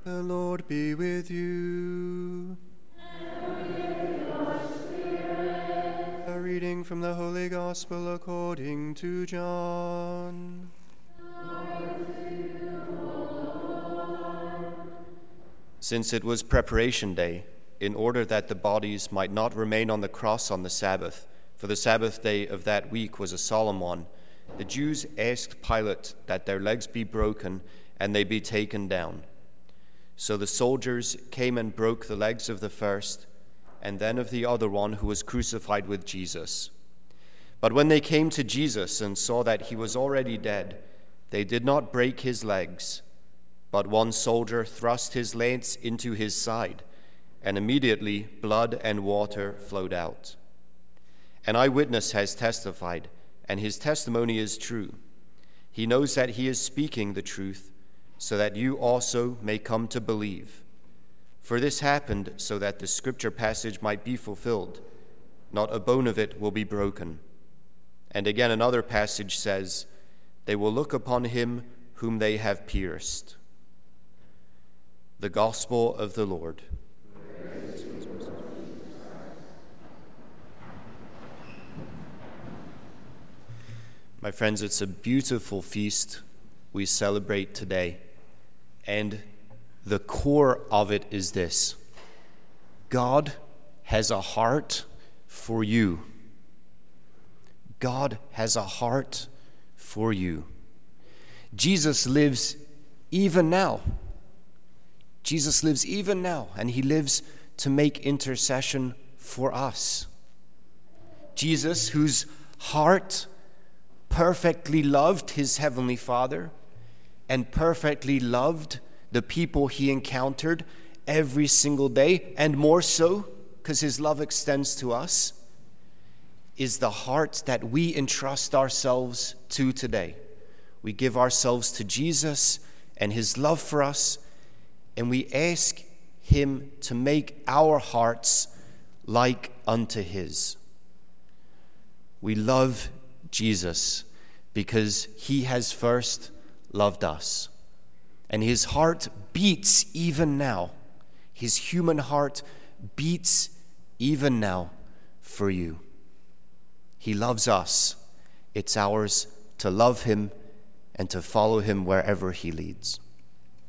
The Lord be with you. And with your spirit. A reading from the Holy Gospel according to John. Since it was preparation day, in order that the bodies might not remain on the cross on the Sabbath, for the Sabbath day of that week was a solemn one, the Jews asked Pilate that their legs be broken and they be taken down. So the soldiers came and broke the legs of the first, and then of the other one who was crucified with Jesus. But when they came to Jesus and saw that he was already dead, they did not break his legs. But one soldier thrust his lance into his side, and immediately blood and water flowed out. An eyewitness has testified, and his testimony is true. He knows that he is speaking the truth, so that you also may come to believe. For this happened so that the scripture passage might be fulfilled. Not a bone of it will be broken. And again another passage says, they will look upon him whom they have pierced. The Gospel of the Lord. My friends, it's a beautiful feast we celebrate today. And the core of it is this: God has a heart for you. God has a heart for you. Jesus lives even now. Jesus lives even now, and he lives to make intercession for us. Jesus, whose heart perfectly loved his heavenly Father and perfectly loved the people he encountered every single day, and more so because his love extends to us, is the heart that we entrust ourselves to today. We give ourselves to Jesus and his love for us, and we ask him to make our hearts like unto his. We love Jesus because he has first loved us. And his heart beats even now. His human heart beats even now for you. He loves us. It's ours to love him and to follow him wherever he leads.